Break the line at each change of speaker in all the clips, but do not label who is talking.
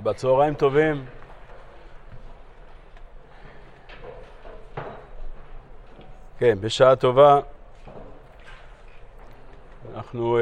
שבת צהריים טובים. כן, בשעה טובה. אנחנו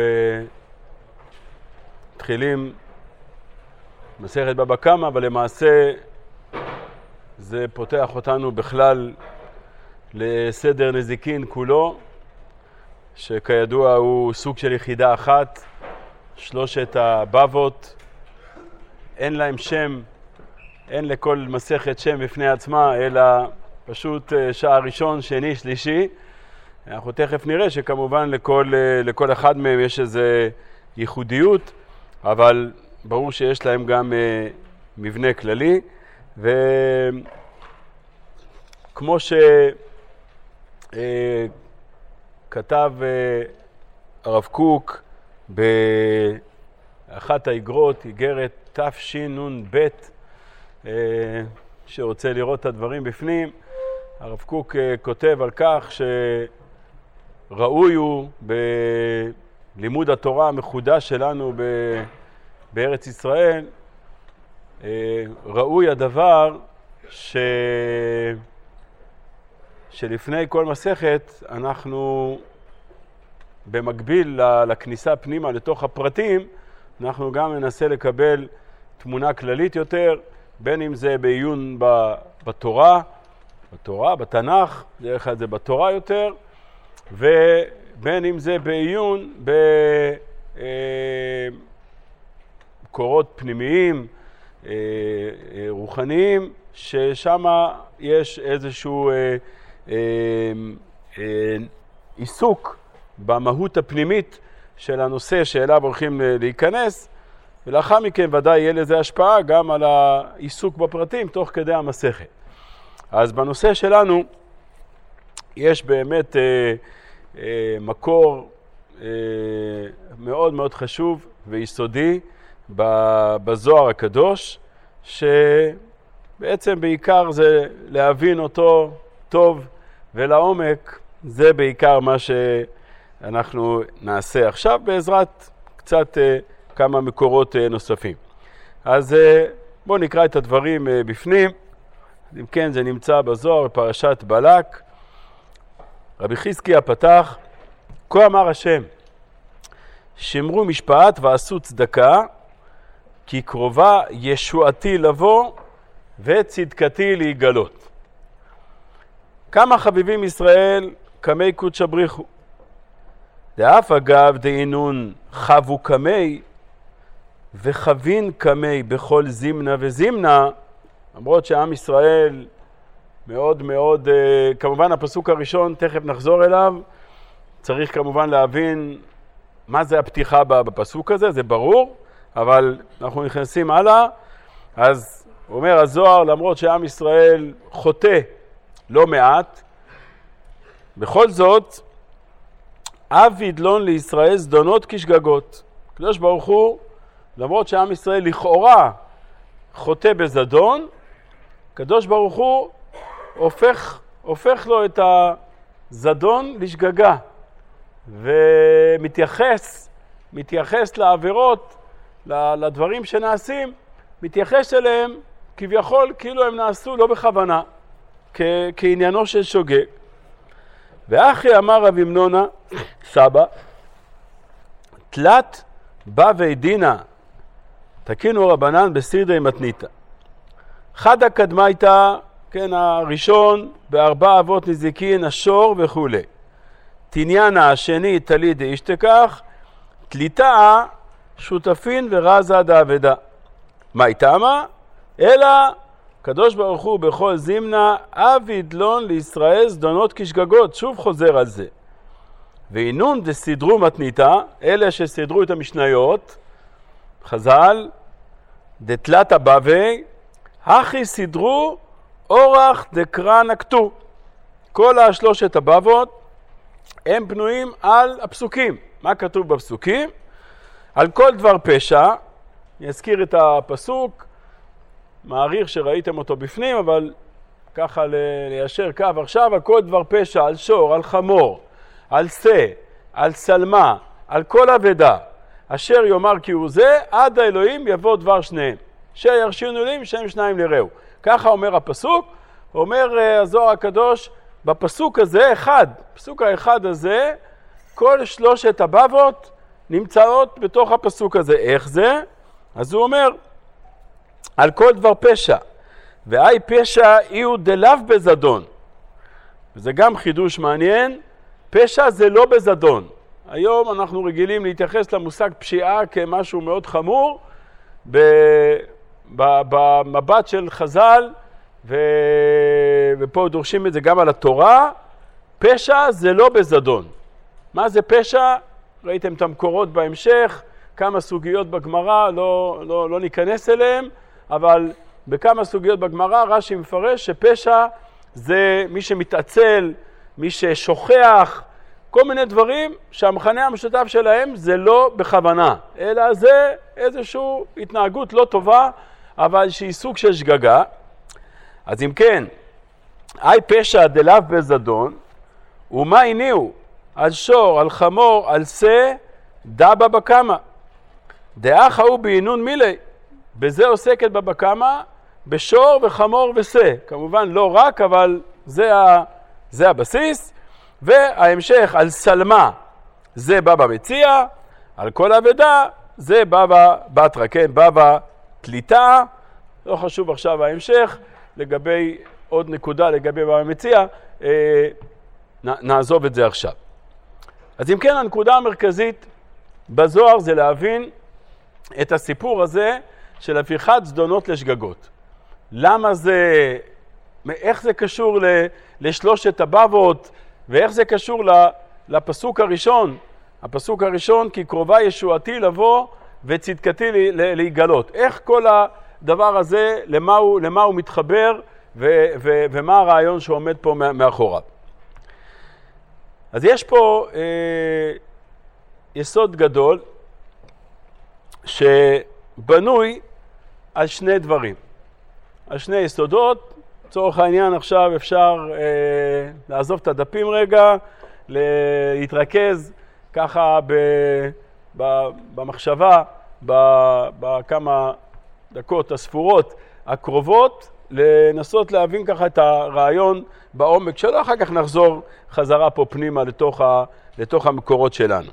מתחילים מסכת בבא קמא, אבל למעשה זה פותח אותנו בכלל לסדר נזיקין כולו, שכידוע הוא סוג של יחידה אחת. שלושת הבבות, אין להם שם, אין לכל מסכת שם בפני עצמה, אלא פשוט שעה ראשון, שני, שלישי. אנחנו תכף נראה שכמובן לכל אחד מהם יש איזו ייחודיות, אבל ברור שיש להם גם מבנה כללי. וכמו שכתב הרב קוק באחת האיגרות, איגרת תשנ"ב, שרוצה לראות את הדברים בפנים, הרב קוק כותב על כך שראוי הוא בלימוד התורה המחודש שלנו בארץ ישראל, ראוי הדבר שלפני כל מסכת אנחנו במקביל לכניסה פנימה לתוך הפרטים, אנחנו גם ננסה לקבל תמונה כללית יותר, בין אם זה בעיון בתורה, בתנ"ך, דרך כלל זה בתורה יותר, ובין אם זה בעיון בקורות פנימיים, רוחניים, ששם יש איזשהו עיסוק במהות הפנימית של הנושא שאליו הולכים להיכנס, ולאחר מכן ודאי יהיה לזה השפעה גם על העיסוק בפרטים תוך כדי המסכת. אז בנושא שלנו יש באמת מקור מאוד מאוד חשוב ויסודי בזוהר הקדוש, שבעצם בעיקר זה להבין אותו טוב ולעומק, זה בעיקר מה שאנחנו נעשה עכשיו בעזרת קצת כמה מקורות נוספים. אז בואו נקרא את הדברים בפנים. אם כן, זה נמצא בזוהר בפרשת בלק. רבי חזקיה פתח, כה אמר השם, שמרו משפט ועשו צדקה, כי קרובה ישועתי לבוא וצדקתי להיגלות. כמה חביבים ישראל כמי קודשא בריחו. דאף אגב דאינון חבו כמי וחבין כמי בכל זימנה וזימנה, למרות שעם ישראל מאוד מאוד, כמובן הפסוק הראשון, תכף נחזור אליו, צריך כמובן להבין מה זה הפתיחה בפסוק הזה, זה ברור, אבל אנחנו נכנסים הלאה. אז אומר הזוהר, למרות שעם ישראל חוטא לא מעט, בכל זאת, אב ידלון לישראל זדונות כשגגות. הקדוש ברוך הוא, למרות שעם ישראל לכאורה חוטא בזדון, הקדוש ברוך הוא הופך לו את הזדון לשגגה, ומתייחס לעבירות, לדברים שנעשים, מתייחס אליהם כביכול כאילו הם נעשו לא בכוונה, כעניינו של שוגג. ואחי אמר רב אמנונה סבא, תלת בבי דינא תקינו רבנן בסדרי מתניתא. חדא קדמייתא, כן, הראשון בארבע אבות נזיקין, השור וכו'. תניאנה השני תלי דאישתכח, תליטה שותפין ורזה דאבדה. מה איתמה? אלא קדוש ברוך הוא בכל זימנה אב ידלון לישראל זדונות כשגגות. שוב חוזר על זה. ואינון דסידרו מתניתא, אלה שסידרו את המשניות, חז"ל, דתלת הבבי, הכי סידרו אורח דקרא נקטו. כל השלושת הבבות הם בנויים על הפסוקים. מה כתוב בפסוקים? על כל דבר פשע, אני אזכיר את הפסוק, מעריך שראיתם אותו בפנים, אבל ככה ליישר קו עכשיו, על כל דבר פשע, על שור, על חמור, על שא, על סלמה, על כל אבדה, אשר יאמר כי הוא זה, עד האלוהים יבוא דבר שניהם. שירשינו לי שהם שניים לרעהו. ככה אומר הפסוק, אומר הזוהר הקדוש, בפסוק הזה פסוק האחד הזה, כל שלושת הבבות נמצאות בתוך הפסוק הזה. איך זה? אז הוא אומר, על כל דבר פשע, והי פשע איהו דלאו בזדון. וזה גם חידוש מעניין, פשע זה לא בזדון. היום אנחנו רגילים להתייחס למושג פשיעה כמשהו מאוד חמור, במבט של חז"ל, ופה דורשים את זה גם על התורה, פשע זה לא בזדון. מה זה פשע? ראיתם את המקורות בהמשך, כמה סוגיות בגמרא, לא ניכנס אליהם, אבל בכמה סוגיות בגמרא רש"י מפרש שפשע זה מי שמתעצל, מי ששוכח, כל מיני דברים שהמכנה המשותף שלהם זה לא בכוונה, אלא זה איזושהי התנהגות לא טובה, אבל שהיא סוג של שגגה. אז אם כן, אי פשע דלאו בזדון, ומה הניעו? על שור, על חמור, על שא, דבא בקמא. דאח ההוא בעינון מילי. בזה עוסקת בבא קמא, בשור וחמור ושא. כמובן לא רק, אבל זה הבסיס. וההמשך על סלמה, זה בבא מציע, על כל אבדה, זה בבא בתרא, כן, בבא תליטה. לא חשוב עכשיו ההמשך, לגבי עוד נקודה לגבי בבא מציע, נעזוב את זה עכשיו. אז אם כן, הנקודה המרכזית בזוהר זה להבין את הסיפור הזה של הפיכת זדונות לשגגות. למה זה, איך זה קשור לשלושת הבבות, ואיך זה קשור לפסוק הראשון. הפסוק הראשון, כי קרובה ישועתי לבוא וצדקתי להיגלות. איך כל הדבר הזה, למה הוא מתחבר, ומה הרעיון שעומד פה מאחוריו. אז יש פה יסוד גדול שבנוי על שני דברים, על שני יסודות. לצורך העניין עכשיו אפשר לעזוב את הדפים רגע, להתרכז ככה במחשבה, בכמה דקות הספורות הקרובות, לנסות להבין ככה את הרעיון בעומק שלו, אחר כך נחזור חזרה פה פנימה לתוך המקורות שלנו.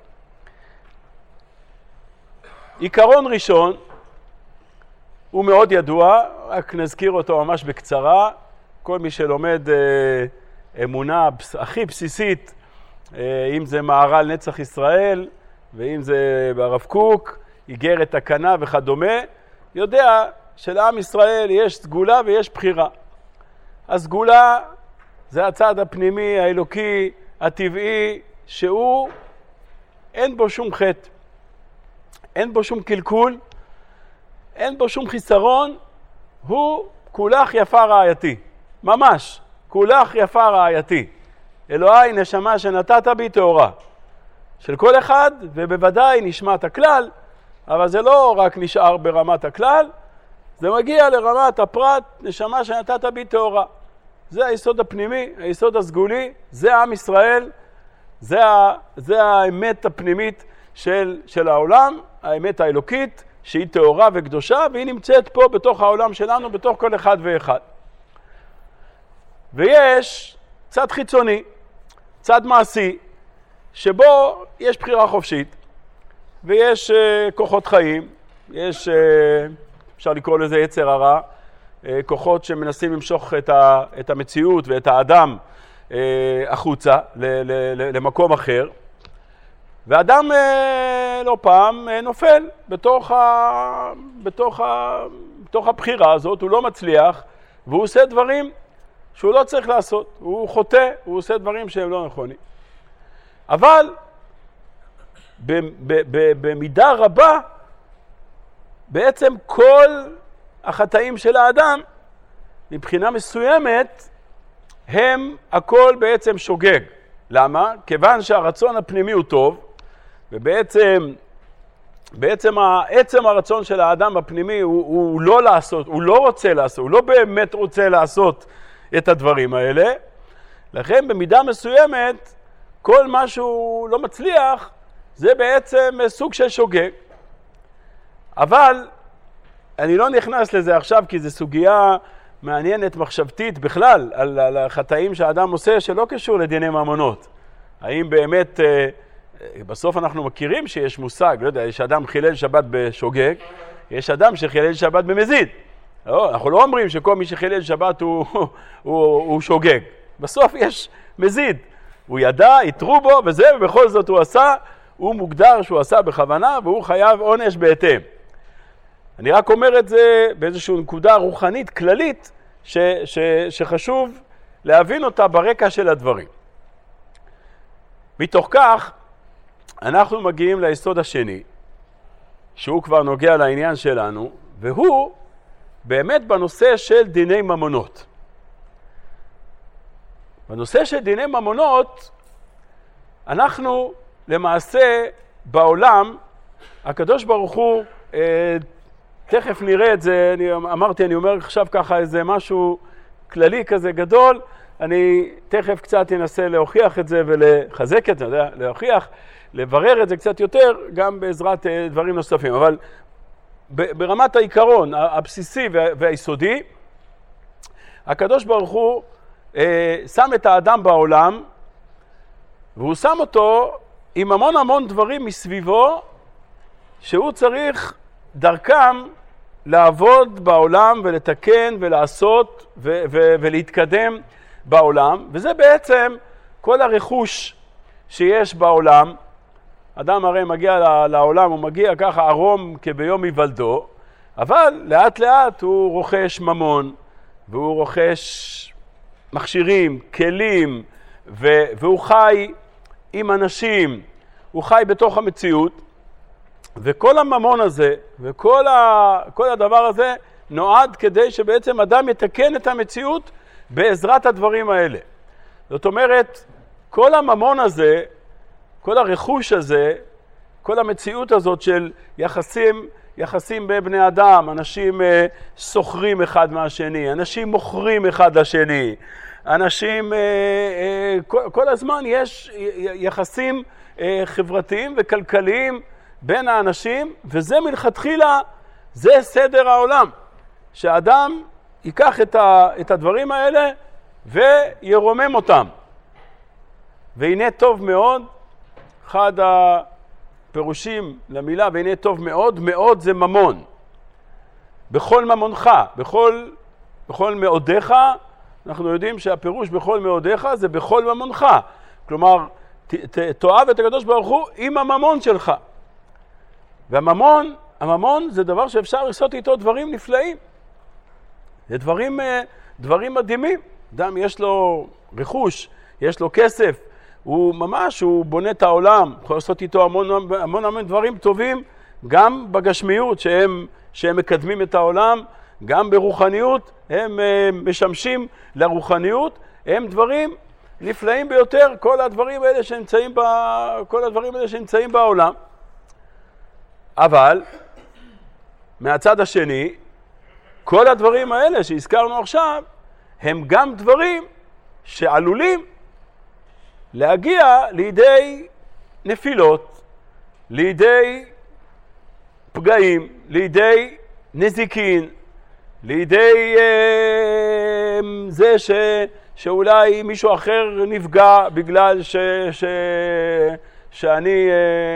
עיקרון ראשון הוא מאוד ידוע, רק נזכיר אותו ממש בקצרה. כל מי שלומד אמונה הכי בסיסית, אם זה מהר"ל נצח ישראל, ואם זה ברב קוק, איגרת תקנה וכדומה, יודע שלעם ישראל יש סגולה ויש בחירה. הסגולה זה הצד הפנימי, האלוקי, הטבעי, שהוא אין בו שום חטא, אין בו שום קלקול, אין בו שום חיסרון, הוא כולך יפה רעייתי, ממש, כולך יפה רעייתי. אלוהי נשמה שנתת בי טהורה, של כל אחד, ובוודאי נשמת הכלל, אבל זה לא רק נשאר ברמת הכלל, זה מגיע לרמת הפרט, נשמה שנתת בי טהורה. זה היסוד הפנימי, היסוד הסגולי, זה עם ישראל, זה האמת הפנימית של העולם, האמת האלוקית, שהיא טהורה וקדושה, והיא נמצאת פה בתוך העולם שלנו, בתוך כל אחד ואחד. ויש צד חיצוני, צד מעשי, שבו יש בחירה חופשית, ויש כוחות חיים, יש, אפשר לקרוא לזה יצר הרע, כוחות שמנסים למשוך את המציאות ואת האדם החוצה למקום אחר, ואדם לא פעם נופל בתוך הבחירה הזאת, הוא לא מצליח, והוא עושה דברים שהוא לא צריך לעשות, הוא חוטא, הוא עושה דברים שהם לא נכונים. אבל במידה רבה, בעצם כל החטאים של האדם, מבחינה מסוימת, הם הכל בעצם שוגג. למה? כיוון שהרצון הפנימי הוא טוב, ובעצם עצם הרצון של האדם הפנימי הוא לא לעשות, הוא לא רוצה לעשות, הוא לא באמת רוצה לעשות את הדברים האלה. לכן במידה מסוימת, כל מה שהוא לא מצליח, זה בעצם סוג של שוגג. אבל אני לא נכנס לזה עכשיו, כי זו סוגיה מעניינת מחשבתית בכלל, על החטאים שהאדם עושה שלא קשור לדיני ממונות. האם באמת, בסוף אנחנו מכירים שיש מושג, לא יודע, יש אדם חילל שבת בשוגג, יש אדם שחילל שבת במזיד. לא, אנחנו לא אומרים שכל מי שחילל שבת הוא שוגג. בסוף יש מזיד. הוא ידע, יתרו בו וזה, ובכל זאת הוא עשה, הוא מוגדר שהוא עשה בכוונה, והוא חייב עונש בהתאם. אני רק אומר את זה באיזושהי נקודה רוחנית, כללית, שחשוב להבין אותה ברקע של הדברים. מתוך כך, אנחנו מגיעים ליסוד השני, שהוא כבר נוגע לעניין שלנו, והוא באמת בנושא של דיני ממונות. בנושא של דיני ממונות, אנחנו למעשה בעולם, הקדוש ברוך הוא, תכף נראה את זה, אני אומר עכשיו ככה איזה משהו כללי כזה גדול, אני תכף קצת אנסה להוכיח את זה ולחזק את זה, להוכיח, לברר את זה קצת יותר, גם בעזרת דברים נוספים. אבל ברמת העיקרון הבסיסי והיסודי, הקדוש ברוך הוא שם את האדם בעולם, והוא שם אותו עם המון דברים מסביבו, שהוא צריך דרכם לעבוד בעולם ולתקן ולעשות ולהתקדם בעולם. וזה בעצם כל הרכוש שיש בעולם. אדם הרי מגיע לעולם, הוא מגיע ככה ערום כביום היוולדו, אבל לאט לאט הוא רוכש ממון, והוא רוכש מכשירים, כלים, והוא חי עם אנשים, הוא חי בתוך המציאות, וכל הממון הזה, וכל הדבר הזה נועד כדי שבעצם אדם יתקן את המציאות בעזרת הדברים האלה. זאת אומרת, כל הממון הזה, כל הרכוש הזה, כל המציאות הזאת של יחסים בבני אדם, אנשים סוחרים אחד מהשני, אנשים מוכרים אחד לשני, אנשים, כל הזמן יש יחסים חברתיים וכלכליים בין האנשים, וזה מלכתחילה, זה סדר העולם, שהאדם ייקח את הדברים האלה וירומם אותם. והנה טוב מאוד, אחד הפירושים למילה, והנה טוב מאוד, מאוד זה ממון. בכל ממונך, בכל מאודיך, אנחנו יודעים שהפירוש בכל מאודיך זה בכל ממונך. כלומר, תאהב את הקדוש ברוך הוא עם הממון שלך. והממון זה דבר שאפשר לעשות איתו דברים נפלאים. זה דברים מדהימים. אדם יש לו רכוש, יש לו כסף, הוא בונה את העולם, יכול לעשות איתו המון דברים טובים, גם בגשמיות שהם מקדמים את העולם, גם ברוחניות, הם משמשים לרוחניות, הם דברים נפלאים ביותר, כל הדברים האלה שנמצאים בעולם. אבל מהצד השני, כל הדברים האלה שהזכרנו עכשיו, הם גם דברים שעלולים להגיע לידי נפילות, לידי פגעים, לידי נזיקין, לידי זה שאולי מישהו אחר נפגע בגלל שאני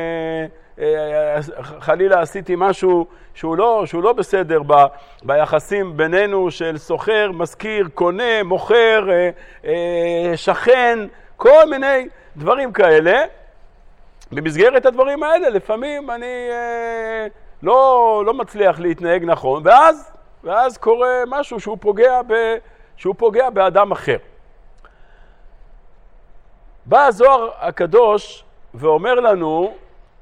חלילה עשיתי משהו שהוא לא בסדר ביחסים בינינו של סוחר, מזכיר, קונה, מוכר, שכן, כל מיני דברים כאלה. במסגרת הדברים האלה לפעמים אני לא מצליח להתנהג נכון, ואז קורה משהו שהוא פוגע באדם אחר. בא הזוהר הקדוש ואומר לנו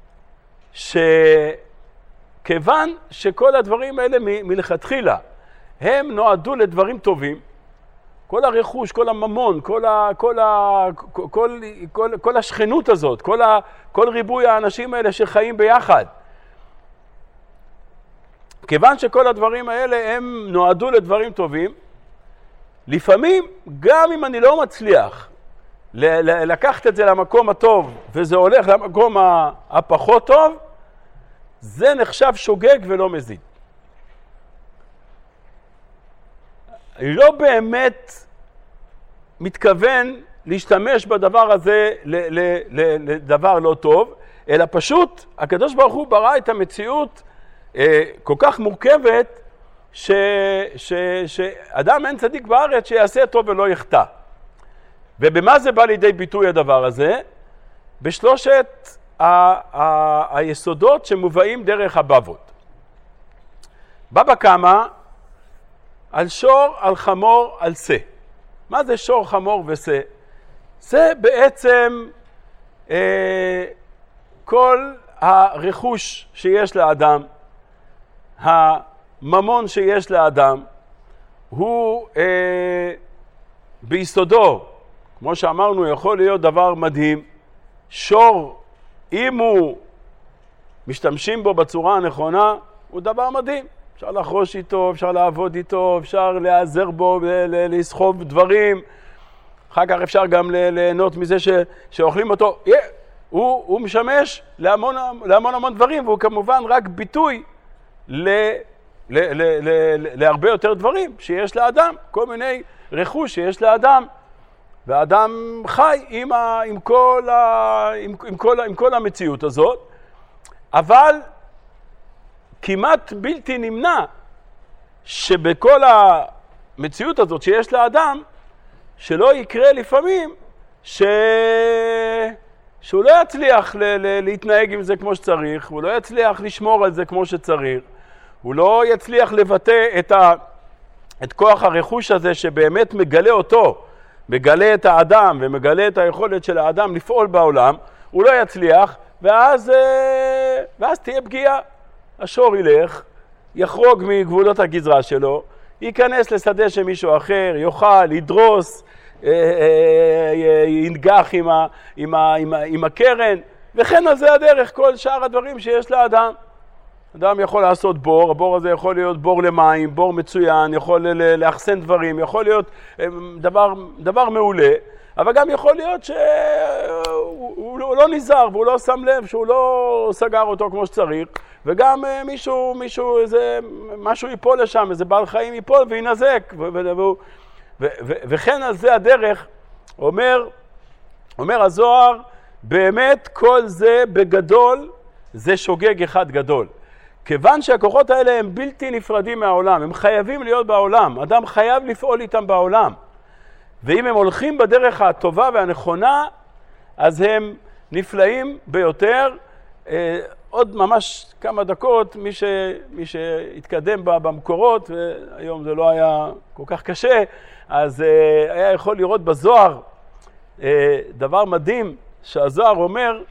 שכיוון שכל הדברים האלה מלכתחילה הם נועדו לדברים טובים, כל הרכוש, כל הממון, כל השכנות הזאת, כל ריבוי האנשים האלה שחיים ביחד, כיוון שכל הדברים האלה הם נועדו לדברים טובים, לפעמים גם אם אני לא מצליח לקחת את זה למקום הטוב וזה הולך למקום הפחות טוב, זה נחשב שוגג ולא מזיד. אני לא באמת מתכוון להשתמש בדבר הזה לדבר לא טוב, אלא פשוט הקדוש ברוך הוא ברא את המציאות כל כך מורכבת, שאדם אין צדיק בארץ שיעשה טוב ולא יחטא. ובמה זה בא לידי ביטוי הדבר הזה? בשלושת היסודות שמובאים דרך הבבות. בבא קמא, על שור, על חמור, על שא. מה זה שור, חמור ושא? זה בעצם כל הרכוש שיש לאדם, הממון שיש לאדם, הוא ביסודו, כמו שאמרנו, יכול להיות דבר מדהים. שור, אם הוא משתמשים בו בצורה הנכונה, הוא דבר מדהים. אפשר לחרוש איתו, אפשר לעבוד איתו, אפשר להיעזר בו, לסחוב דברים. אחר כך אפשר גם ליהנות מזה שאוכלים אותו. הוא משמש להמון דברים, והוא כמובן רק ביטוי להרבה יותר דברים שיש לאדם, כל מיני רכוש שיש לאדם. והאדם חי עם כל המציאות הזאת, אבל כמעט בלתי נמנע שבכל המציאות הזאת שיש לאדם, שלא יקרה לפעמים שהוא לא יצליח להתנהג עם זה כמו שצריך, הוא לא יצליח לשמור על זה כמו שצריך, הוא לא יצליח לבטא את כוח הרכוש הזה שבאמת מגלה אותו, מגלה את האדם ומגלה את היכולת של האדם לפעול בעולם, הוא לא יצליח, ואז תהיה פגיעה. השור ילך, יחרוג מגבולות הגזרה שלו, ייכנס לשדה של מישהו אחר, יאכל, ידרוס, ינגח עם הקרן, וכן על זה הדרך כל שאר הדברים שיש לאדם. אדם יכול לעשות בור, הבור הזה יכול להיות בור למים, בור מצוין, יכול לאחסן דברים, יכול להיות דבר מעולה, אבל גם יכול להיות שהוא לא נזהר והוא לא שם לב שהוא לא סגר אותו כמו שצריך, וגם משהו ייפול לשם, איזה בעל חיים ייפול וינזק, וכן על זה הדרך. אומר הזוהר, באמת כל זה בגדול זה שוגג אחד גדול. כיוון שהכוחות האלה הם בלתי נפרדים מהעולם, הם חייבים להיות בעולם, אדם חייב לפעול איתם בעולם. ואם הם הולכים בדרך הטובה והנכונה, אז הם נפלאים ביותר. עוד ממש כמה דקות, מי שהתקדם במקורות, והיום זה לא היה כל כך קשה, אז היה יכול לראות בזוהר דבר מדהים, שהזוהר אומר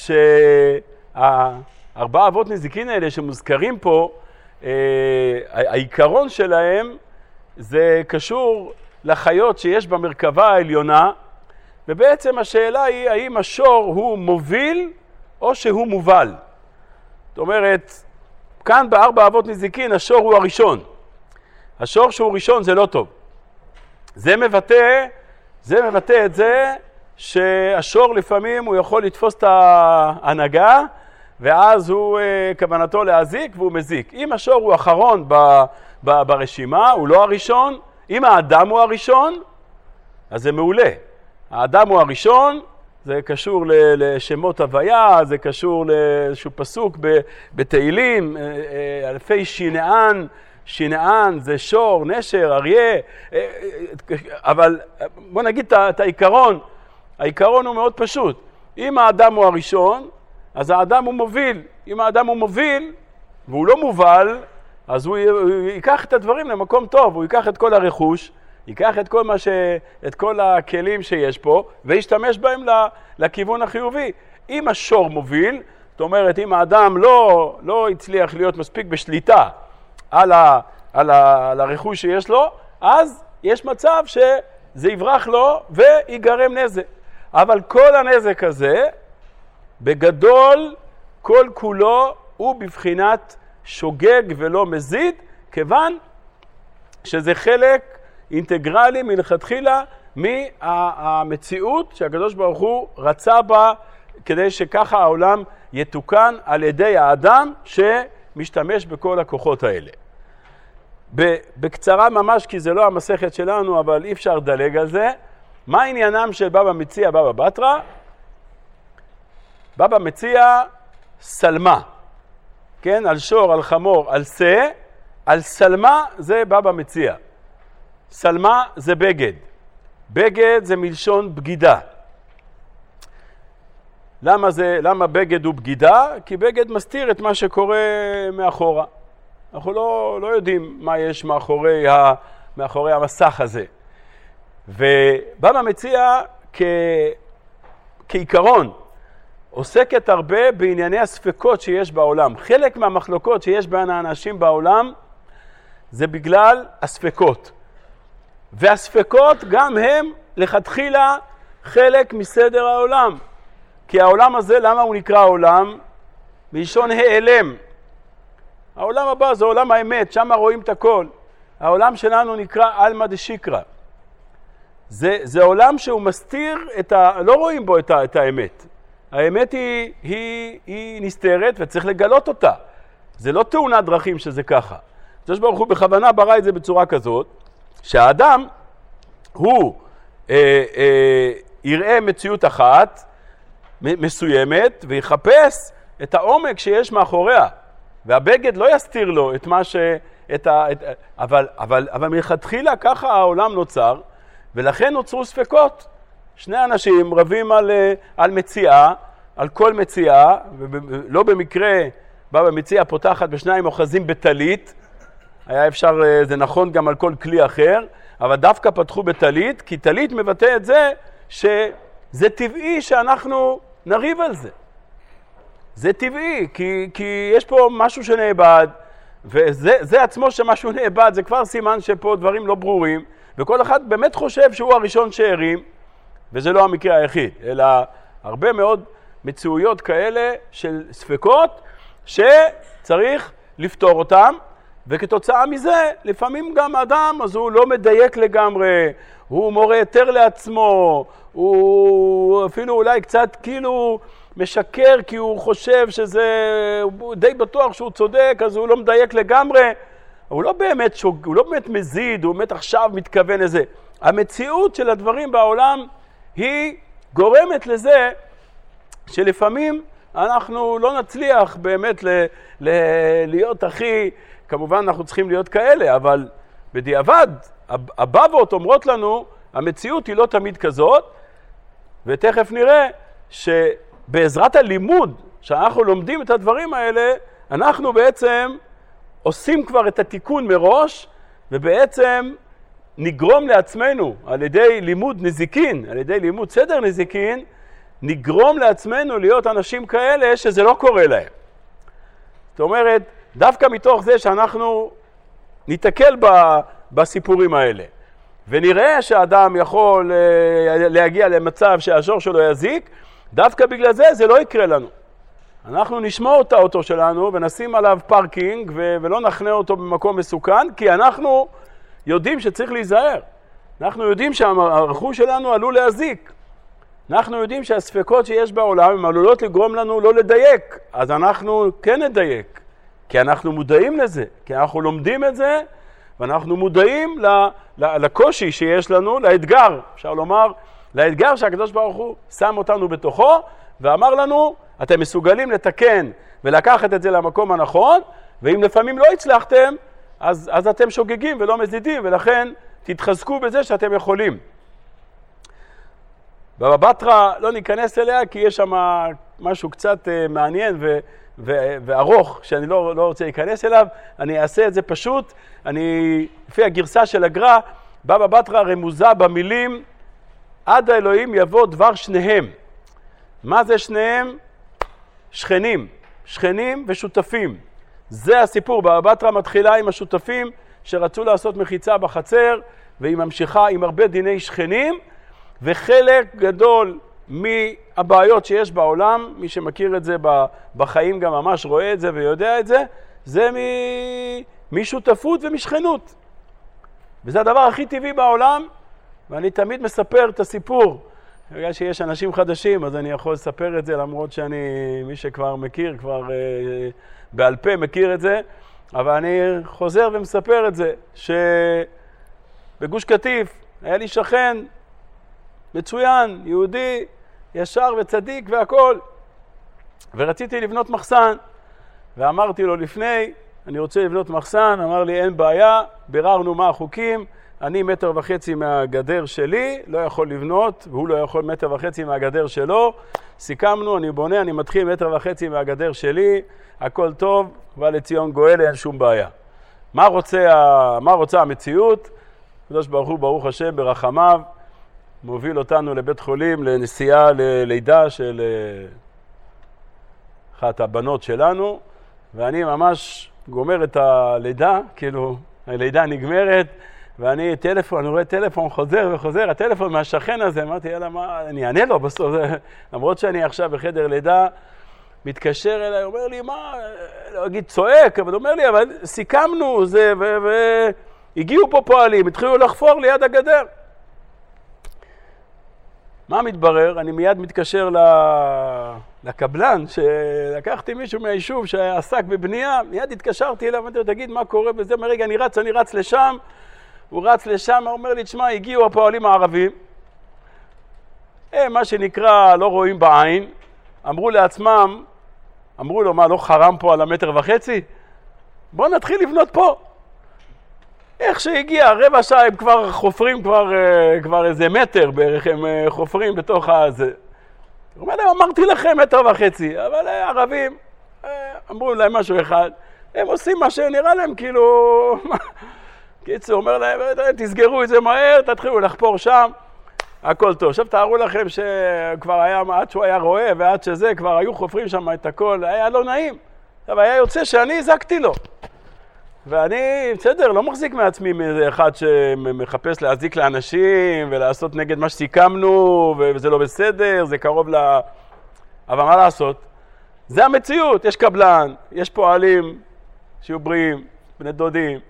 ארבעה אבות נזיקין האלה שמוזכרים פה, העיקרון שלהם זה קשור לחיות שיש במרכבה העליונה, ובעצם השאלה היא האם השור הוא מוביל או שהוא מובל. זאת אומרת, כאן בארבע אבות נזיקין השור הוא הראשון. השור שהוא ראשון זה לא טוב. זה מבטא את זה שהשור לפעמים הוא יכול לתפוס את ההנהגה, ואז הוא כוונתו להזיק והוא מזיק. אם השור הוא האחרון ברשימה, הוא לא הראשון. אם האדם הוא הראשון, אז זה מעולה. האדם הוא הראשון, זה קשור לשמות הוויה, זה קשור לאיזשהו פסוק בתהילים, אלפי שינען זה שור, נשר, אריה, אבל בוא נגיד את העיקרון. העיקרון הוא מאוד פשוט. אם האדם הוא הראשון, אז האדם הוא מוביל. אם האדם הוא מוביל והוא לא מובל, אז הוא ייקח את הדברים למקום טוב, הוא ייקח את כל הרכוש, ייקח את כל הכלים שיש פה, וישתמש בהם לכיוון החיובי. אם השור מוביל, זאת אומרת, אם האדם לא הצליח להיות מספיק בשליטה על הרכוש שיש לו, אז יש מצב שזה יברח לו ויגרם נזק. אבל כל הנזק הזה, בגדול, כל כולו הוא בבחינת שוגג ולא מזיד, כיוון שזה חלק אינטגרלי מלכתחילה מהמציאות שהקדוש ברוך הוא רצה בה, כדי שככה העולם יתוקן על ידי האדם שמשתמש בכל הכוחות האלה. בקצרה ממש, כי זה לא המסכת שלנו, אבל אי אפשר לדלג על זה. מה עניינם של בבא מציע, בבא בתרא? בבא מציע סלמה, כן? על שור, על חמור, על שא, על סלמה זה בבא מציע. סלמה זה בגד. בגד זה מלשון בגידה. למה בגד הוא בגידה? כי בגד מסתיר את מה שקורה מאחורה. אנחנו לא יודעים מה יש מאחורי המסך הזה. ובבא מציע כעיקרון עוסקת הרבה בענייני הספקות שיש בעולם. חלק מהמחלוקות שיש בין האנשים בעולם זה בגלל הספקות. והספקות גם הם לכתחילה חלק מסדר העולם. כי העולם הזה, למה הוא נקרא עולם? מלשון העלם. העולם הבא זה עולם האמת, שם רואים את הכל. העולם שלנו נקרא עלמא דשיקרא. זה עולם שהוא מסתיר לא רואים בו את האמת. האמת היא נסתרת וצריך לגלות אותה. זה לא תאונת דרכים שזה ככה. הקדוש ברוך הוא בכוונה ברא את זה בצורה כזאת, שהאדם הוא יראה מציאות אחת מסוימת ויחפש את העומק שיש מאחוריה. והבגד לא יסתיר לו את מה אבל מלכתחילה ככה העולם נוצר, ולכן נוצרו ספקות. שני אנשים רבים על מציאה, על כל מציאה, ולא במקרה בבא מציע פותחת בשניים אוחזים בטלית. היה אפשר, זה נכון גם על כל כלי אחר, אבל דווקא פתחו בטלית, כי טלית מבטא את זה שזה טבעי שאנחנו נריב על זה. זה טבעי, כי יש פה משהו שנאבד, וזה עצמו שמשהו נאבד, זה כבר סימן שפה דברים לא ברורים, וכל אחד באמת חושב שהוא הראשון שהרים, וזה לא המקרה היחיד, אלא הרבה מאוד מציאויות כאלה של ספקות, שצריך לפתור אותם, וכתוצאה מזה, לפעמים גם אדם, אז הוא לא מדייק לגמרי, הוא מורה יותר לעצמו, הוא אפילו אולי קצת כאילו משקר, כי הוא חושב הוא די בטוח שהוא צודק, אז הוא לא מדייק לגמרי, הוא לא באמת מזיד, הוא באמת עכשיו מתכוון לזה. המציאות של הדברים בעולם היא גורמת לזה שלפעמים אנחנו לא נצליח באמת להיות כמובן אנחנו צריכים להיות כאלה, אבל בדיעבד, הבבות אומרות לנו, המציאות היא לא תמיד כזאת, ותכף נראה שבעזרת הלימוד, שאנחנו לומדים את הדברים האלה, אנחנו בעצם עושים כבר את התיקון מראש, ובעצם נגרום לעצמנו, על ידי לימוד נזיקין, על ידי לימוד סדר נזיקין, נגרום לעצמנו להיות אנשים כאלה שזה לא קורה להם. זאת אומרת, דווקא מתוך זה שאנחנו ניתקל בסיפורים האלה, ונראה שהאדם יכול להגיע למצב שהשור שלו יזיק, דווקא בגלל זה לא יקרה לנו. אנחנו נשמור את האוטו שלנו ונשים עליו פארקינג ולא נחנה אותו במקום מסוכן, כי אנחנו יודעים שצריך להיזהר. אנחנו יודעים שהרכוש שלנו עלול להזיק. אנחנו יודעים שהספקות שיש בעולם הן עלולות לגרום לנו לא לדייק, אז אנחנו כן נדייק. כי אנחנו מודעים לזה, כי אנחנו לומדים את זה, ואנחנו מודעים לקושי שיש לנו, לאתגר, אפשר לומר, לאתגר שהקדוש ברוך הוא שם אותנו בתוכו, ואמר לנו, אתם מסוגלים לתקן ולקחת את זה למקום הנכון, ואם לפעמים לא הצלחתם, אז אתם שוגגים ולא מזידים, ולכן תתחזקו בזה שאתם יכולים. בבא בתרא לא ניכנס אליה, כי יש שם משהו קצת מעניין וארוך, שאני לא רוצה להיכנס אליו. אני אעשה את זה פשוט. לפי הגרסה של הגר"א, בבא בתרא רמוזה במילים, עד האלוהים יבוא דבר שניהם. מה זה שניהם? שכנים ושותפים. זה הסיפור. בבא בתרא מתחילה עם השותפים שרצו לעשות מחיצה בחצר, והיא ממשיכה עם הרבה דיני שכנים, וחלק גדול מהבעיות שיש בעולם, מי שמכיר את זה בחיים גם ממש רואה את זה ויודע את זה, זה משותפות ומשכנות. וזה הדבר הכי טבעי בעולם, ואני תמיד מספר את הסיפור. בגלל שיש אנשים חדשים, אז אני יכול לספר את זה, למרות מי שכבר מכיר, כבר בעל פה מכיר את זה. אבל אני חוזר ומספר את זה, שבגוש קטיף היה לי שכן מצוין, יהודי, ישר וצדיק והכל. ורציתי לבנות מחסן, ואמרתי לו לפני, אני רוצה לבנות מחסן, אמר לי אין בעיה, ביררנו מה החוקים, אני 1.5 מטר מהגדר שלי, לא יכול לבנות, והוא לא יכול 1.5 מטר מהגדר שלו, סיכמנו, אני בונה, אני מתחיל 1.5 מטר מהגדר שלי, הכל טוב, ובא לציון גואל, אין שום בעיה. מה רוצה המציאות? הקדוש ברוך הוא, ברוך השם, ברחמיו, מוביל אותנו לבית חולים, לנסיעה ללידה של אחת הבנות שלנו, ואני ממש גומר את הלידה, כאילו הלידה נגמרת, ואני רואה טלפון חוזר וחוזר, הטלפון מהשכן הזה, אמרתי, יאללה, מה, אני אענה לו בסוף, למרות שאני עכשיו בחדר לידה, מתקשר אליי, אומר לי, מה, לא אגיד צועק, אבל אומר לי, אבל סיכמנו זה, והגיעו פה פועלים, התחילו לחפור ליד הגדר. מה מתברר? אני מיד מתקשר לקבלן, שלקחתי מישהו מהיישוב שעסק בבנייה, מיד התקשרתי אליו, אמרתי לו, תגיד מה קורה בזה, מרגע אני רץ לשם, הוא רץ לשם, הוא אומר לי, תשמע, הגיעו הפועלים הערבים, מה שנקרא לא רואים בעין, אמרו לעצמם, אמרו לו, מה, לא חרם פה על 1.5 מטר? בוא נתחיל לבנות פה. איך שהגיע, רבע שעה הם כבר חופרים, כבר איזה מטר בערך, הם חופרים בתוך הזה. הוא אומר להם, אמרתי לכם 1.5 מטר, אבל ערבים, אמרו להם משהו אחד, הם עושים מה שנראה להם, כאילו, קיצור, אומר להם, תסגרו את זה מהר, תתחילו לחפור שם, הכל טוב. עכשיו תארו לכם שכבר היה, עד שהוא היה רואה ועד שזה, כבר היו חופרים שם את הכל, היה לא נעים. עכשיו היה יוצא שאני הזקתי לו. ואני, בסדר, לא מחזיק מעצמי מאיזה אחד שמחפש להזיק לאנשים ולעשות נגד מה שסיכמנו, וזה לא בסדר, זה קרוב אבל מה לעשות? זה המציאות, יש קבלן, יש פועלים שיהיו בריאים, בני דודים,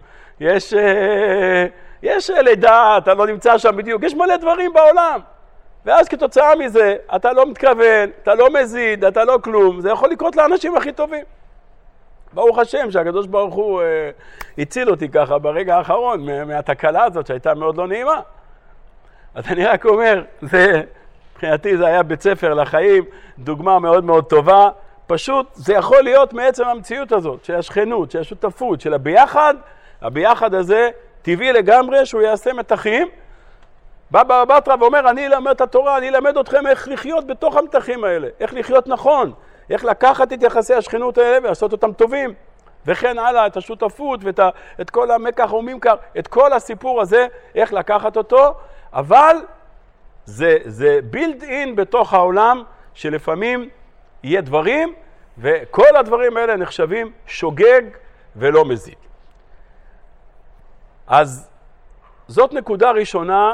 יש לידה, אתה לא נמצא שם בדיוק, יש מלא דברים בעולם. ואז כתוצאה מזה, אתה לא מתכוון, אתה לא מזיד, אתה לא כלום, זה יכול לקרות לאנשים הכי טובים. ברוך השם שהקדוש ברוך הוא הציל אותי ככה ברגע האחרון מהתקלה הזאת שהייתה מאוד לא נעימה. אז אני רק אומר, מבחינתי זה היה בית ספר לחיים, דוגמה מאוד מאוד טובה, פשוט זה יכול להיות מעצם המציאות הזאת, של השכנות, של השותפות, של הביחד, הביחד הזה טבעי לגמרי שהוא יעשה מתחים, בא בתרא ואומר, אני אלמד את התורה, אני אלמד אתכם איך לחיות בתוך המתחים האלה, איך לחיות נכון, איך לקחת את יחסי השכנות האלה ולעשות אותם טובים, וכן הלאה, את השותפות ואת כל המקח וממכר, את כל הסיפור הזה, איך לקחת אותו, אבל זה build in בתוך העולם שלפעמים יהיה דברים, וכל הדברים האלה נחשבים שוגג ולא מזיק. אז זאת נקודה ראשונה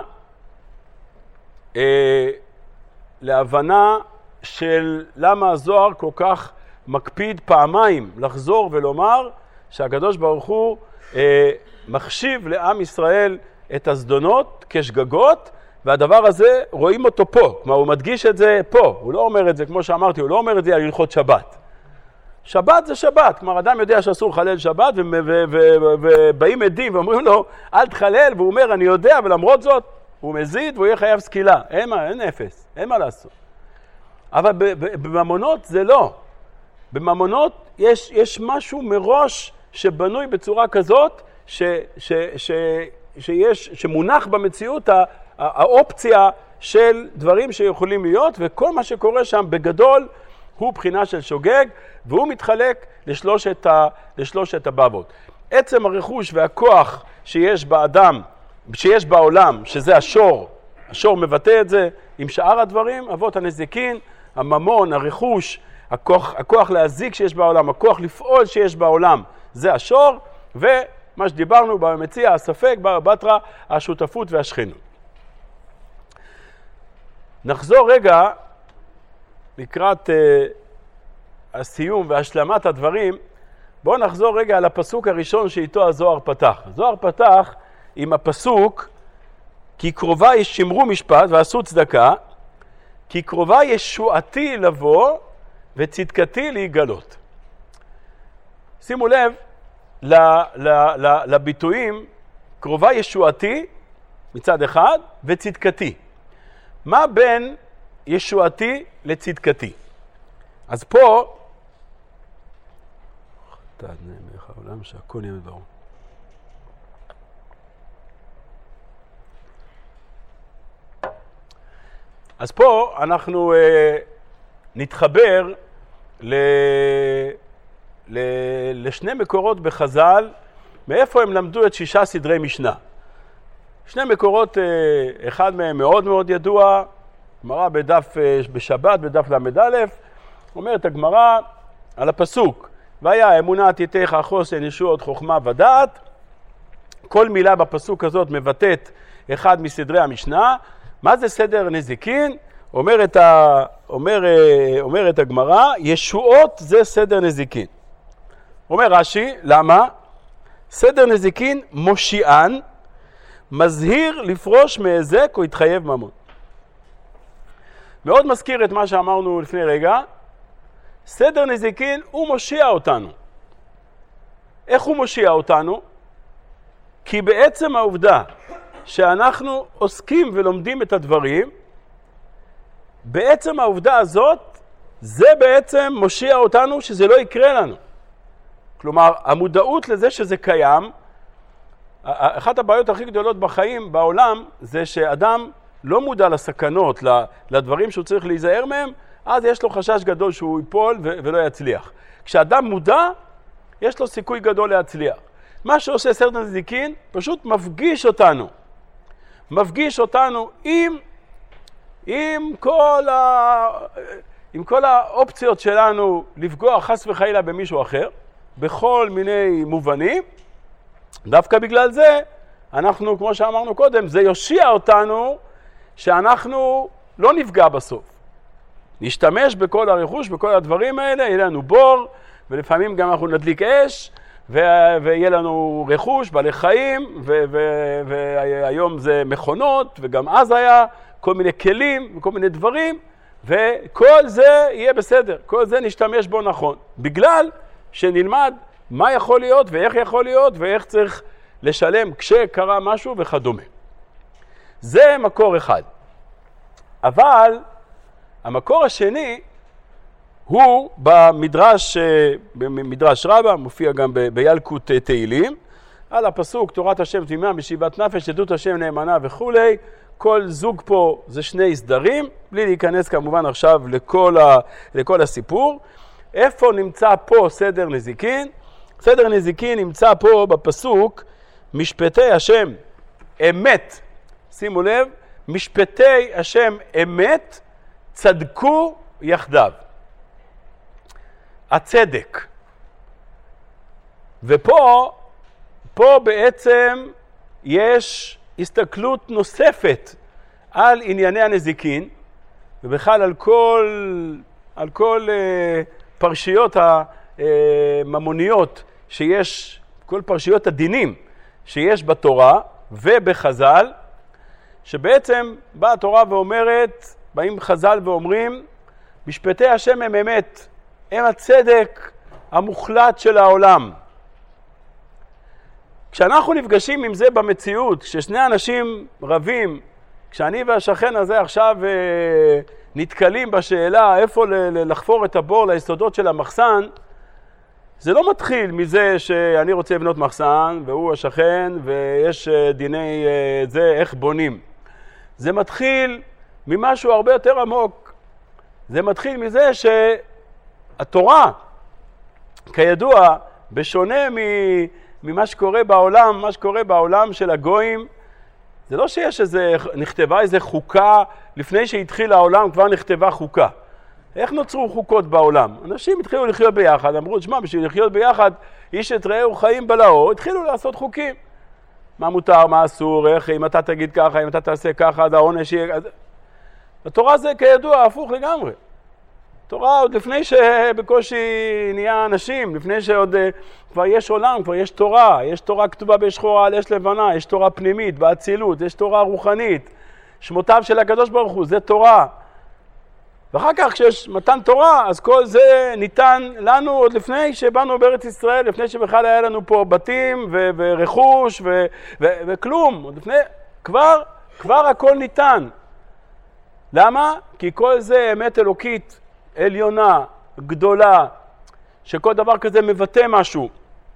להבנה של למה הזוהר כל כך מקפיד פעמיים לחזור ולומר שהקדוש ברוך הוא מחשיב לעם ישראל את הזדונות כשגגות, והדבר הזה רואים אותו פה, כלומר הוא מדגיש את זה פה, הוא לא אומר את זה כמו שאמרתי, הוא לא אומר את זה על הלכות שבת. שבת זה שבת, כלומר אדם יודע שאסור לחלל שבת ובאים עדים ואומרים לו אל תחלל, והוא אומר אני יודע, ולמרות זאת הוא מזיד והוא יהיה חייב סקילה, אין אפס, אין מה לעשות. אבל בממונות זה לא. בממונות יש משהו מראש שבנוי בצורה כזאת שמונח במציאות האופציה של דברים שיכולים להיות, וכל מה שקורה שם בגדול הוא בחינה של שוגג, והוא מתחלק לשלושת הבבות. עצם הרכוש והכוח שיש באדם, שיש בעולם, שזה השור מבטא את זה, עם שאר הדברים, אבות הנזיקין, הממון, הרכוש, הכוח להזיק שיש בעולם, הכוח לפעול שיש בעולם, זה השור, ומה שדיברנו במציע, הספק, בתרא, השותפות והשכנות. נחזור רגע, לקראת הסיום והשלמת הדברים, בואו נחזור רגע על הפסוק הראשון שאיתו הזוהר פתח. הזוהר פתח עם הפסוק, כי קרובה ישמרו משפט ועשו צדקה, כי קרובה ישועתי לבוא וצדקתי להיגלות. שימו לב לביטויים קרובה ישועתי מצד אחד וצדקתי. מה בין ישועתי לצדקתי? אז פה, תענה מלך העולם שהכל יהיה ברור. אז פה אנחנו נתחבר לשני מקורות בחז"ל, מאיפה הם למדו את 6 סדרי משנה. שני מקורות, אחד מהם מאוד מאוד ידוע, גמרא בדף בשבת, בדף ל"א, אומרת הגמרא על הפסוק, והיה אמונה עתיתך חוסן ישועות חוכמה ודעת. כל מילה בפסוק הזאת מבטאת אחד מסדרי המשנה. מה זה סדר נזיקין? אומרת הגמרא, ישועות זה סדר נזיקין. אומר רש"י, למה? סדר נזיקין מושיען, מזהיר לפרוש מהיזק או יתחייב ממון. מאוד מזכיר את מה שאמרנו לפני רגע. סדר נזיקין הוא מושיע אותנו. איך הוא מושיע אותנו? כי בעצם העובדה שאנחנו עוסקים ולומדים את הדברים, בעצם העובדה הזאת, זה בעצם מושיע אותנו שזה לא יקרה לנו. כלומר, המודעות לזה שזה קיים, אחת הבעיות הכי גדולות בחיים, בעולם, זה שאדם לא מודע לסכנות, לדברים שהוא צריך להיזהר מהם, אז יש לו חשש גדול שהוא ייפול ולא יצליח. כשאדם מודע, יש לו סיכוי גדול להצליח. מה שעושה סדר נזיקין, פשוט מפגיש אותנו עם כל האופציות שלנו לפגוע חס וחלילה במישהו אחר, בכל מיני מובנים. דווקא בגלל זה, אנחנו, כמו שאמרנו קודם, זה יושיע אותנו שאנחנו לא נפגע בסוף. נשתמש בכל הרכוש, בכל הדברים האלה, יהיה לנו בור, ולפעמים גם אנחנו נדליק אש, ויהיה לנו רכוש, בעלי חיים, והיום זה מכונות, וגם אז היה כל מיני כלים וכל מיני דברים, וכל זה יהיה בסדר, כל זה נשתמש בו נכון. בגלל שנלמד מה יכול להיות ואיך יכול להיות ואיך צריך לשלם כשקרה משהו וכדומה. זה מקור אחד. אבל המקור השני הוא במדרש רבה, מופיע גם בילקוט תהילים, על הפסוק תורת השם תמימה משיבת נפש, עדות השם נאמנה וכולי. כל זוג פה זה 2 סדרים, בלי להיכנס כמובן עכשיו לכל הסיפור. איפה נמצא פה סדר נזיקין? סדר נזיקין נמצא פה בפסוק משפטי השם אמת. שימו לב, משפטי השם אמת צדקו יחדיו. הצדק. ופה בעצם יש הסתכלות נוספת על ענייני הנזיקין, ובכלל על כל פרשיות הממוניות שיש, כל פרשיות הדינים שיש בתורה ובחז"ל, שבעצם באה התורה ואומרת, באים חז"ל ואומרים, משפטי השם הם אמת, הם הצדק המוחלט של העולם. כשאנחנו נפגשים עם זה במציאות, כששני אנשים רבים, כשאני והשכן הזה עכשיו נתקלים בשאלה איפה לחפור את הבור ליסודות של המחסן, זה לא מתחיל מזה שאני רוצה לבנות מחסן והוא השכן ויש דיני זה איך בונים. זה מתחיל ממשהו הרבה יותר עמוק. זה מתחיל מזה שהתורה, כידוע, בשונה ממה שקורה בעולם, מה שקורה בעולם של הגויים, זה לא שיש נכתבה איזה חוקה, לפני שהתחיל העולם כבר נכתבה חוקה. איך נוצרו חוקות בעולם? אנשים התחילו לחיות ביחד, אמרו, תשמע, בשביל לחיות ביחד, איש את רעהו חיים בלעו, התחילו לעשות חוקים. מה מותר, מה אסור, איך, אם אתה תגיד ככה, אם אתה תעשה ככה, אז העונש יהיה... התורה זה כידוע הפוך לגמרי. תורה עוד לפני שבקושי נהיה אנשים, לפני שעוד כבר יש עולם, כבר יש תורה כתובה בשחורה על אש לבנה, יש תורה פנימית, באצילות, יש תורה רוחנית, שמותיו של הקדוש ברוך הוא, זה תורה. ואחר כך כשיש מתן תורה, אז כל זה ניתן לנו עוד לפני שבאנו בארץ ישראל, לפני שבכלל היה לנו פה בתים ורכוש וכלום, עוד לפני, כבר הכל ניתן. למה? כי כל זה אמת אלוקית, עליונה, גדולה, שכל דבר כזה מבטא משהו.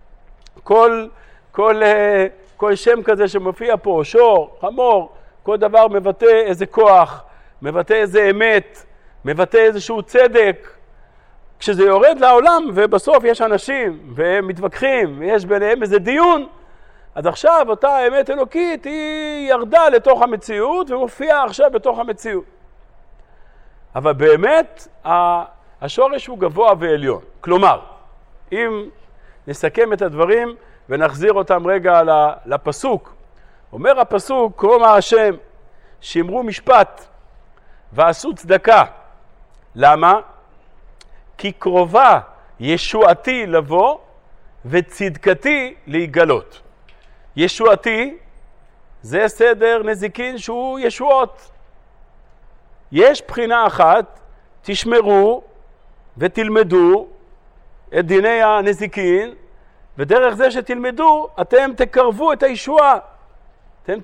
כל שם כזה שמופיע פה, שור, חמור, כל דבר מבטא איזה כוח, מבטא איזה אמת, מבטא איזשהו צדק. כשזה יורד לעולם ובסוף יש אנשים והם מתווכחים ויש ביניהם איזה דיון, אז עכשיו אותה אמת אלוקית היא ירדה לתוך המציאות ומופיעה עכשיו בתוך המציאות. אבל באמת השורש הוא גבוה ועליון. כלומר, אם נסכם את הדברים ונחזיר אותם רגע לפסוק, אומר הפסוק, כה אמר השם, שמרו משפט ועשו צדקה. למה? כי קרובה ישועתי לבוא וצדקתי להיגלות. ישועתי זה סדר נזיקין שהוא ישועות. יש בחינה אחת, תשמרו ותלמדו את דיני הנזיקין, ודרך זה שתלמדו אתם תקרבו את הישועה, אתם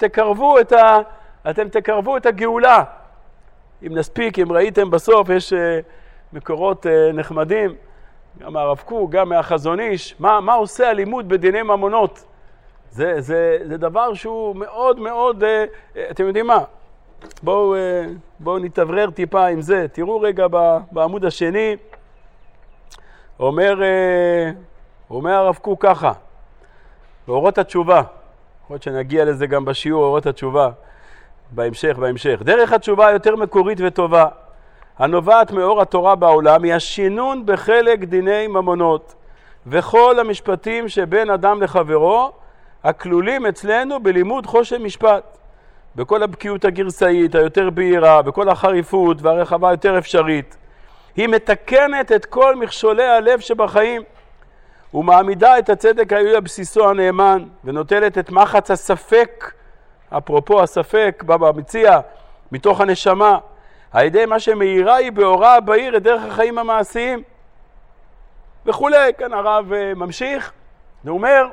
תקרבו את הגאולה. אם נספיק, אם ראיתם בסוף, יש מקורות נחמדים, גם מהרב קוק, גם מהחזון איש, מה עושה הלימוד בדיני ממונות? זה דבר שהוא מאוד מאוד, אתם יודעים מה? בואו נתברר טיפה עם זה. תראו רגע בעמוד השני, אומר הרב קוק ככה, באורות התשובה, יכול להיות שנגיע לזה גם בשיעור אורות התשובה, בהמשך. דרך התשובה יותר מקורית וטובה, הנובעת מאור התורה בעולם, היא השינון בחלק דיני ממונות, וכל המשפטים שבין אדם לחברו, הכלולים אצלנו בלימוד חושן משפט, בכל הבקיאות הגרסאית, היותר בהירה, בכל החריפות והרחבה יותר אפשרית. היא מתקנת את כל מכשולי הלב שבחיים, ומעמידה את הצדק היהודי בסיסו הנאמן, ונוטלת את מחץ הספק, אפרופו הספק, בבא מציע, מתוך הנשמה, על ידי מה שמאירה היא באורה הבהיר את דרך החיים המעשיים, וכולי. כאן הרב ממשיך, ואומר,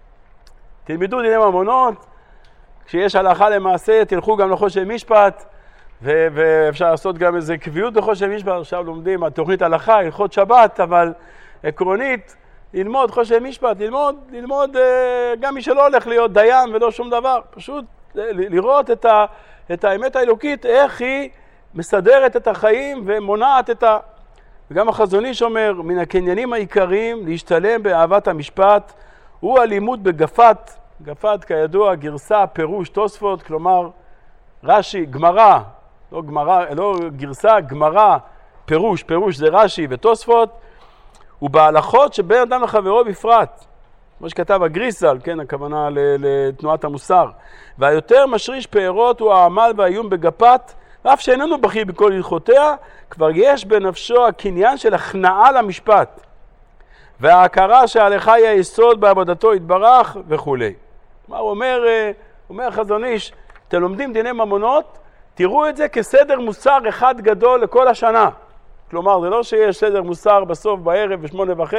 תלמדו דיני ממונות, כשיש הלכה למעשה, תלכו גם לחושן משפט, ואפשר לעשות גם איזה קביעות בחושן משפט. עכשיו לומדים התוכנית הלכה, הלכות שבת, אבל עקרונית, ללמוד חושן משפט, ללמוד גם מי שלא הולך להיות דיין ולא שום דבר, פשוט לראות את האמת האלוקית, איך היא מסדרת את החיים ומונעת וגם החזון איש אומר, מן הקניינים העיקריים להשתלם באהבת המשפט, הוא הלימוד בגפת, גפת כידוע גרסה, פירוש, תוספות, כלומר רש"י, גמרא, לא גרסה, גמרא, פירוש זה רש"י ותוספות, ובהלכות שבין אדם לחברו בפרט, כמו שכתב הגריסל, כן, הכוונה לתנועת המוסר, והיותר משריש פירות הוא העמל והאיום בגפת, ואף שאיננו בכיר בכל הלכותיה, כבר יש בנפשו הקניין של הכנעה למשפט, וההכרה שההלכה היא היסוד בעבודתו יתברך וכו'. הוא אומר חזון איש, אתם לומדים דיני ממונות, תראו את זה כסדר מוסר אחד גדול לכל השנה. כלומר, זה לא שיש סדר מוסר בסוף בערב ב8:30,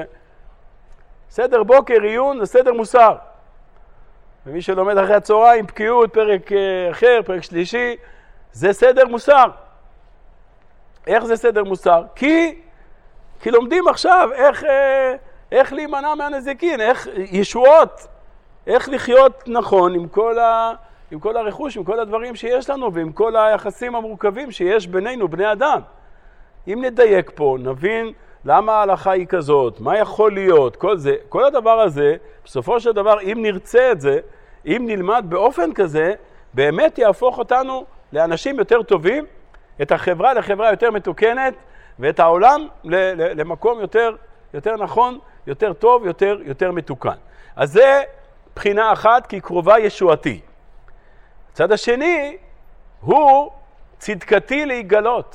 סדר בוקר עיון זה סדר מוסר. ומי שלומד אחרי הצהריים, בקיאות, פרק אחר, פרק שלישי, זה סדר מוסר. איך זה סדר מוסר? כי לומדים עכשיו איך להימנע מהנזיקין, איך ישועות, איך לחיות נכון עם כל הרכוש, עם כל הדברים שיש לנו ועם כל היחסים המורכבים שיש בינינו, בני אדם. אם נדייק פה, נבין למה ההלכה היא כזאת, מה יכול להיות, כל הדבר הזה, בסופו של דבר, אם נרצה את זה, אם נלמד באופן כזה, באמת יהפוך אותנו לאנשים יותר טובים, את החברה לחברה יותר מתוקנת, ואת העולם למקום יותר נכון, יותר טוב, יותר מתוקן. אז זה בחינה אחת, כי קרובה ישועתי. הצד השני הוא צדקתי להיגלות.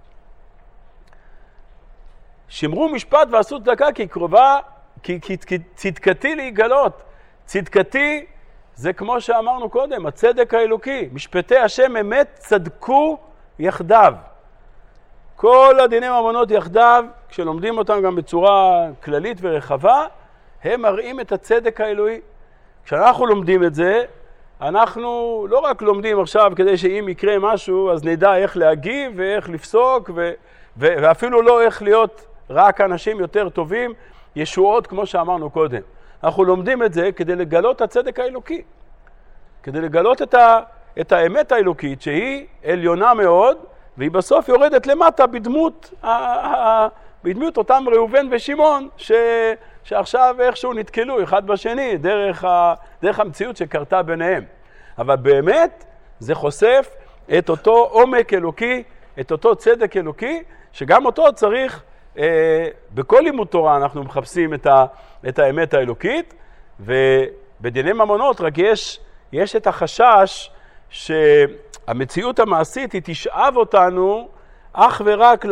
שמרו משפט ועשו צדקה, כי קרובה, כי צדקתי להיגלות. צדקתי זה כמו שאמרנו קודם, הצדק האלוקי. משפטי השם אמת צדקו יחדיו. כל הדיני ממונות יחדיו, כשלומדים אותם גם בצורה כללית ורחבה, הם מראים את הצדק האלוהי. כשאנחנו לומדים את זה, אנחנו לא רק לומדים עכשיו כדי שאם יקרה משהו, אז נדע איך להגיב ואיך לפסוק, ואפילו לא איך להיות רק אנשים יותר טובים, ישועות כמו שאמרנו קודם. אנחנו לומדים את זה כדי לגלות את הצדק האלוקי, כדי לגלות את האמת האלוקית שהיא עליונה מאוד, והיא בסוף יורדת למטה בדמות אותם ראובן ושמעון, שעכשיו איכשהו נתקלו אחד בשני דרך המציאות שקרתה ביניהם. אבל באמת זה חושף את אותו עומק אלוקי, את אותו צדק אלוקי, שגם אותו צריך, בכל לימוד תורה אנחנו מחפשים את האמת האלוקית, ובדיני ממונות רק יש את החשש שהמציאות המעשית היא תשאב אותנו אך ורק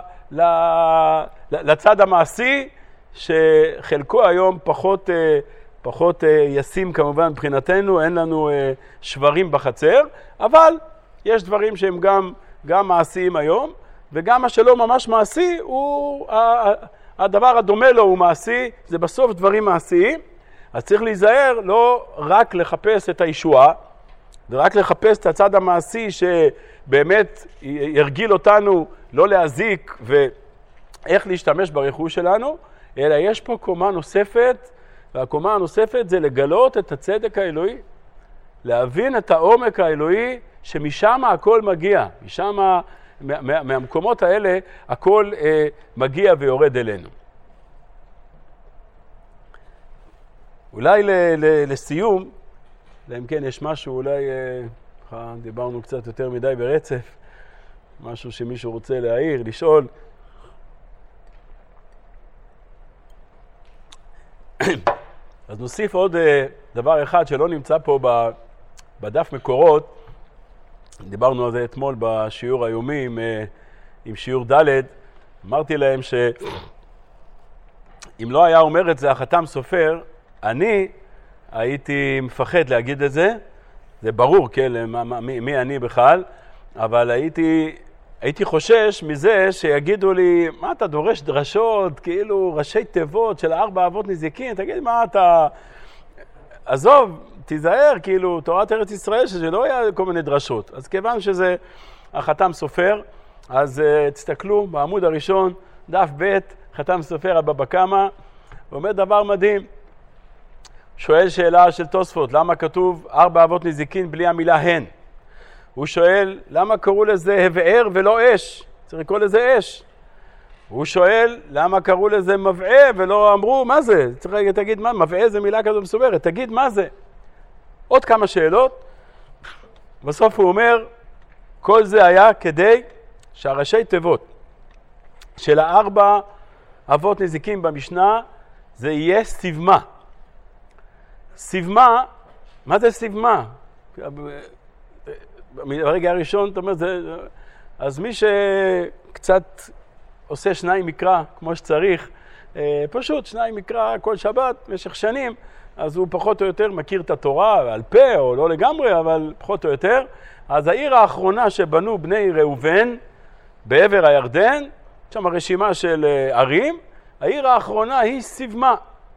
לצד המעשי, שחלקו היום פחות ישים כמובן מבחינתנו, אין לנו שברים בחצר, אבל יש דברים שהם גם מעשיים היום, וגם מה שלא ממש מעשי, הדבר הדומה לו הוא מעשי, זה בסוף דברים מעשיים. אז צריך להיזהר לא רק לחפש את הישועה, ורק לחפש את הצד המעשי שבאמת ירגיל אותנו לא להזיק ואיך להשתמש ברכוש שלנו, אלא יש פה קומה נוספת, והקומה הנוספת זה לגלות את הצדק האלוהי, להבין את העומק האלוהי שמשם הכל מגיע, משם, מהמקומות האלה הכל מגיע ויורד אלינו. אולי לסיום, אם כן יש משהו, אולי דיברנו קצת יותר מדי ברצף, משהו שמישהו רוצה להעיר, לשאול. אז נוסיף עוד דבר אחד שלא נמצא פה בדף מקורות, דיברנו על זה אתמול בשיעור היומי עם שיעור ד', אמרתי להם שאם לא היה אומר את זה החתם סופר, אני הייתי מפחד להגיד את זה, זה ברור, כן, מי אני בכלל, אבל הייתי חושש מזה שיגידו לי, מה אתה דורש דרשות, כאילו ראשי תיבות של 4 אבות נזיקין, תגיד מה אתה, עזוב, תיזהר, כאילו תורת ארץ ישראל, שזה לא היה כל מיני דרשות. אז כיוון שזה החתם סופר, אז תסתכלו בעמוד הראשון, דף ב', חתם סופר הבבא קמא, ואומר דבר מדהים, שואל שאלה של תוספות, למה כתוב 4 אבות נזיקין בלי המילה הן? הוא שואל, למה קראו לזה הבאר ולא אש? צריך לקרוא לזה אש. הוא שואל, למה קראו לזה מבעה ולא אמרו, מה זה? צריך תגיד מה, מבעה זה מילה כזו מסוברת, תגיד מה זה? עוד כמה שאלות. בסוף הוא אומר, כל זה היה כדי שהראשי תיבות של 4 אבות נזיקין במשנה, זה יהיה סיבמה. סיבמה, מה זה סיבמה? ברגע הראשון, זאת אומרת, אז מי שקצת עושה 2 מקרא כמו שצריך, פשוט 2 מקרא כל שבת במשך שנים, אז הוא פחות או יותר מכיר את התורה, על פה או לא לגמרי, אבל פחות או יותר. אז העיר האחרונה שבנו בני ראובן, בעבר הירדן, שם הרשימה של ערים, העיר האחרונה היא סיבמה.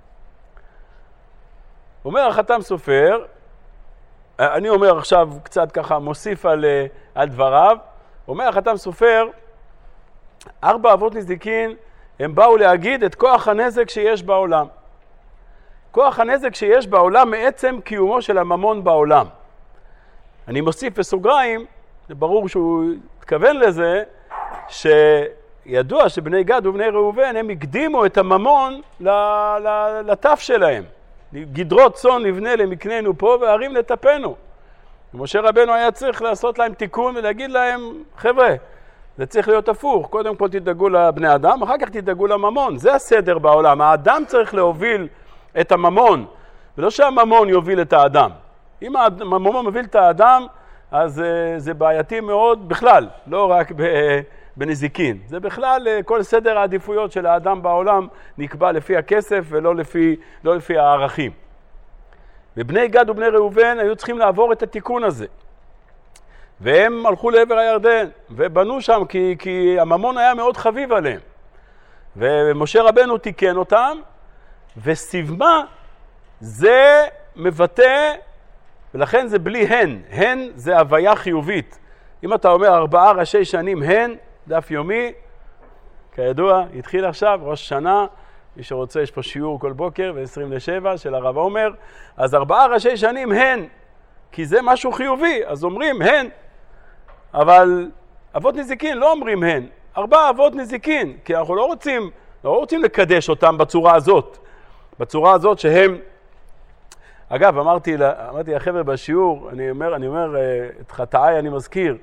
אומר החתם סופר, אני אומר עכשיו קצת ככה מוסיף על דבריו, אומר החתם סופר, 4 אבות נזיקין הם באו להגיד את כוח הנזק שיש בעולם. כוח הנזק שיש בעולם מעצם קיומו של הממון בעולם. אני מוסיף בסוגריים, זה ברור שהוא התכוון לזה, שידוע שבני גד ובני ראובן הם הקדימו את הממון לטף שלהם. גדרות צאן נבנה למקננו פה וערים לטפנו. ומשה רבנו היה צריך לעשות להם תיקון ולהגיד להם, חבר'ה, זה צריך להיות הפוך. קודם כל תדאגו לבני אדם, אחר כך תדאגו לממון. זה הסדר בעולם. האדם צריך להוביל את הממון, ולא שהממון יוביל את האדם. אם הממון מוביל את האדם, אז זה בעייתי מאוד בכלל, לא רק בנזיקין. זה בכלל כל סדר העדיפויות של האדם בעולם נקבע לפי הכסף ולא לפי הערכים. ובני גד ובני ראובן היו צריכים לעבור את התיקון הזה. והם הלכו לעבר הירדן, ובנו שם, כי הממון היה מאוד חביב עליהם. ומשה רבנו תיקן אותם, וסיבמה זה מבטא, ולכן זה בלי הן. הן זה הוויה חיובית. אם אתה אומר 4 ראשי שנים הן, דף יומי, כידוע, התחיל עכשיו, ראש שנה, מי שרוצה, יש פה שיעור כל בוקר, ב-27 של הרב עומר, אז 4 ראשי שנים הן, כי זה משהו חיובי, אז אומרים הן, אבל אבות נזיקין לא אומרים הן, 4 אבות נזיקין, כי אנחנו לא רוצים לקדש אותם בצורה הזאת שהם, אגב, אמרתי לחבר'ה בשיעור, אני אומר, את חטאי אני מזכיר,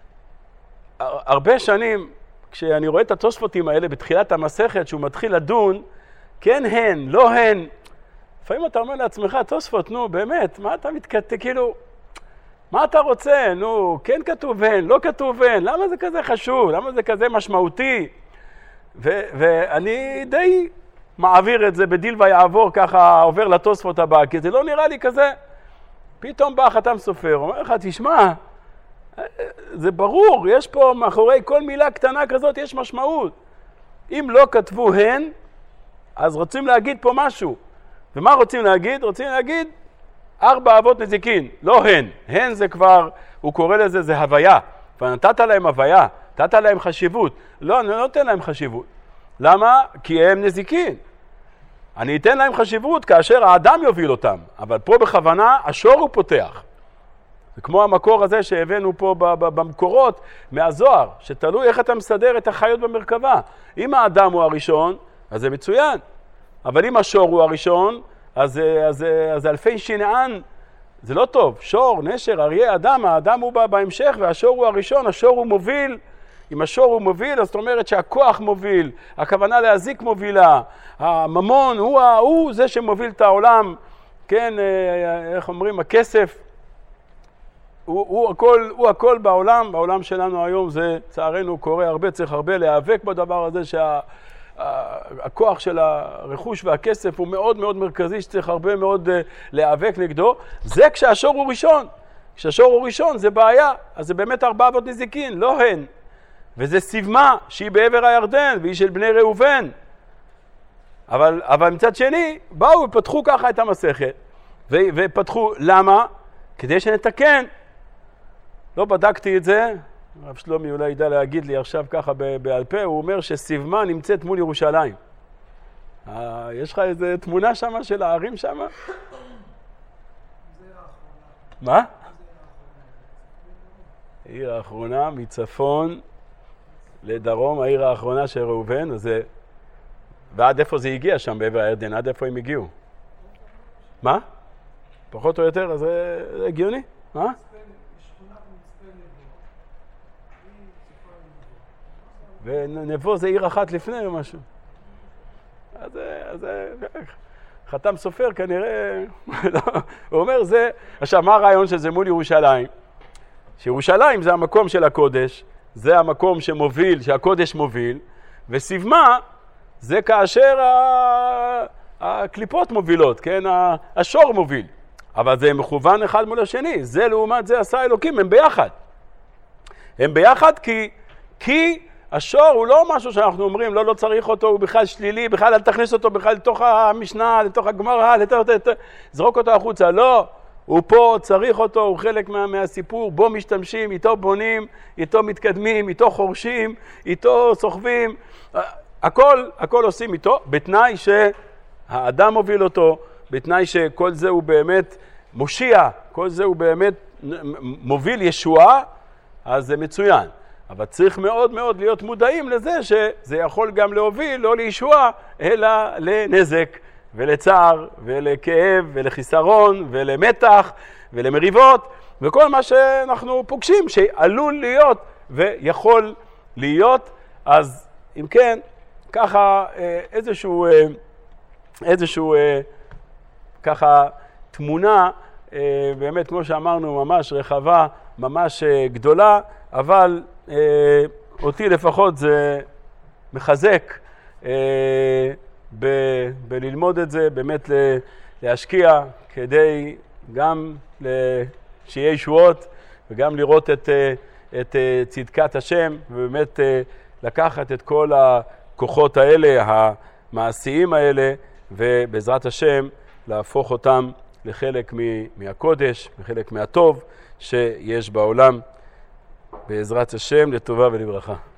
הרבה שנים, כשאני רואה את התוספותים האלה בתחילת המסכת, שהוא מתחיל לדון, כן הן, לא הן, לפעמים אתה אומר לעצמך, תוספות, נו, באמת, מה אתה מתכתב, כאילו, מה אתה רוצה? נו, כן כתוב הן, לא כתוב הן, למה זה כזה חשוב? למה זה כזה משמעותי? ואני די מעביר את זה בדיל ויעבור, ככה עובר לתוספות הבא, כי זה לא נראה לי כזה. פתאום בא חתם סופר, אומר לך, תשמע, זה ברור, יש פה מאחורי כל מילה קטנה כזאת, יש משמעות. אם לא כתבו הן, אז רוצים להגיד פה משהו. ומה רוצים להגיד? רוצים להגיד 4 אבות נזיקין, לא הן. הן זה כבר, הוא קורא לזה, זה הוויה. ונתת להם הוויה, נתת להם חשיבות. לא, אני לא נותן להם חשיבות. למה? כי הם נזיקין. אני אתן להם חשיבות כאשר האדם יוביל אותם. אבל פה בכוונה, השור הוא פותח. זה כמו המקור הזה שהבאנו פה במקורות מהזוהר, שתלוי איך אתה מסדר את החיות במרכבה. אם האדם הוא הראשון, אז זה מצוין. אבל אם השור הוא הראשון, אז אלפי שינען, זה לא טוב. שור, נשר, אריה, אדם, האדם הוא בהמשך, והשור הוא הראשון, השור הוא מוביל. אם השור הוא מוביל, אז זאת אומרת שהכוח מוביל, הכוונה להזיק מובילה, הממון הוא זה שמוביל את העולם, כן, איך אומרים, הכסף, הוא הכל בעולם שלנו היום, זה צערנו קורה הרבה, צריך הרבה להיאבק בדבר הזה שהכוח של הרכוש והכסף הוא מאוד מאוד מרכזי, שצריך הרבה מאוד להיאבק נגדו, זה כשהשור הוא ראשון, כשהשור הוא ראשון זה בעיה, אז זה באמת 4 אבות נזיקין, לא הן, וזה סיבמה שהיא בעבר הירדן והיא של בני ראובן, אבל מצד שני באו ופתחו ככה את המסכת, ופתחו, למה? כדי שנתקן. לא בדקתי את זה, רב שלומי אולי ידע להגיד לי עכשיו ככה בעל פה, הוא אומר שסיבמה נמצאת מול ירושלים. יש לך איזה תמונה שם של הערים שם? מה? העיר האחרונה מצפון לדרום, העיר האחרונה של ראובן, אז זה... ועד איפה זה הגיע שם בעבר הירדן? עד איפה הם הגיעו? מה? פחות או יותר, אז זה הגיוני? מה? ונבו זה עיר אחת לפני או משהו. אז חתם סופר כנראה, הוא אומר זה, עכשיו מה הרעיון שזה מול ירושלים? שירושלים זה המקום של הקודש, זה המקום שמוביל, שהקודש מוביל, וסיבמה זה כאשר הקליפות מובילות, כן? השור מוביל. אבל זה מכוון אחד מול השני, זה לעומת זה עשה אלוקים, הם ביחד. הם ביחד כי השור הוא לא משהו שאנחנו אומרים, לא צריך אותו, הוא בכלל שלילי, בכלל אל תכניס אותו בכלל לתוך המשנה, לתוך הגמרא, זרוק אותו החוצה, לא. הוא פה, צריך אותו, הוא חלק מהסיפור, בו משתמשים, איתו בונים, איתו מתקדמים, איתו חורשים, איתו סוחבים, הכל עושים איתו, בתנאי שהאדם מוביל אותו, בתנאי שכל זה הוא באמת מושיע, כל זה הוא באמת מוביל ישועה, אז זה מצוין. אבל צריך מאוד מאוד להיות מודעים לזה שזה יכול גם להוביל, לא לישועה, אלא לנזק ולצער ולכאב ולחיסרון ולמתח ולמריבות וכל מה שאנחנו פוגשים שעלול להיות ויכול להיות. אז אם כן, ככה איזשהו ככה תמונה באמת כמו שאמרנו ממש רחבה, ממש גדולה, אבל אותי לפחות זה מחזק בללמוד את זה, באמת להשקיע כדי גם שיהיה ישועות וגם לראות את צדקת השם, ובאמת לקחת את כל הכוחות האלה, המעשיים האלה, ובעזרת השם להפוך אותם לחלק מהקודש, לחלק מהטוב שיש בעולם, בעזרת השם לטובה ולברכה.